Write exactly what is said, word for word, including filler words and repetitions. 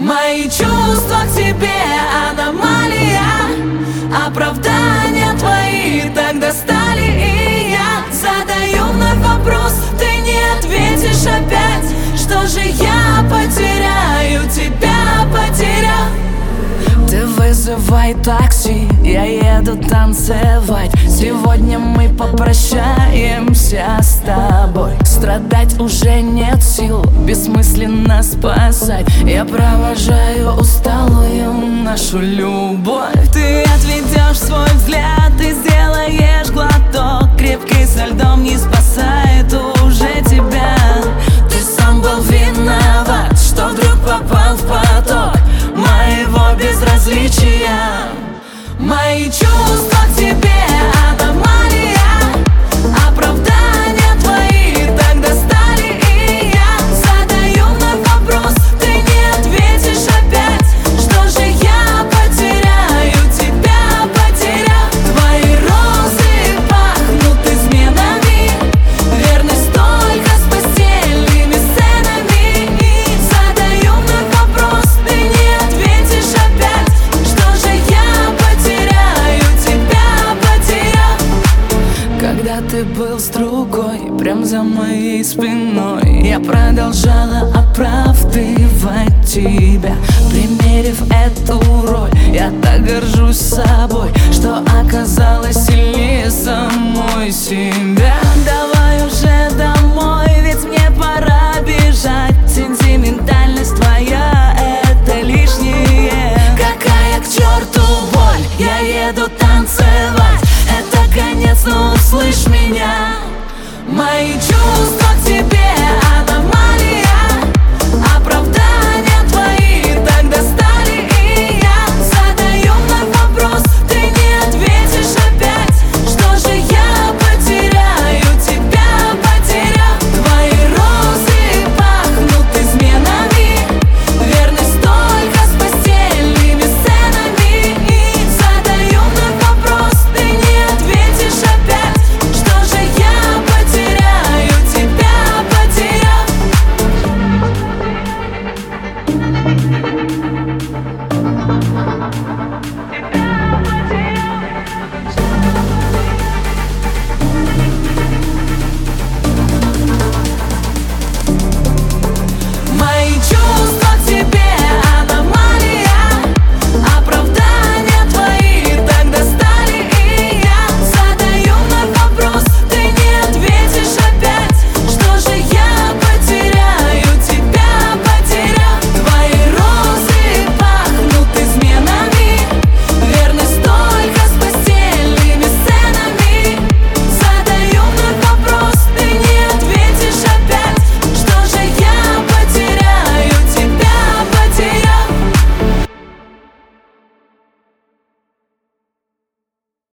Мои чувства к тебе аномалия, оправдания твои так достали. И я задаю вновь вопрос, ты не ответишь опять. Что же я потеряю, тебя потерял? Ты вызывай такси, я еду танцевать. Сегодня мы попрощаемся с тобой. Страдать уже нет сил, бессмысленно спасать. Я провожаю усталую нашу любовь. Ты отведешь свой взгляд и сделаешь глоток. Крепкий со льдом не спасает уже тебя. Ты сам был виноват, что вдруг попал в поток моего безразличия. Мои чувства к тебе аномалия, оправдания твои так достали. И я задаю вновь вопрос, ты не ответишь опять. Что же я потеряю, тебя потерял? Твои розы пахнут изменами, верность только с постельными сценами. И задаю вновь вопрос, ты не ответишь опять. Что же я потеряю, тебя потерял? Когда ты был с другой, прям за моей спиной, я продолжала оправдывать тебя. Примерив эту роль, я так горжусь собой, что оказалась сильнее самой себя.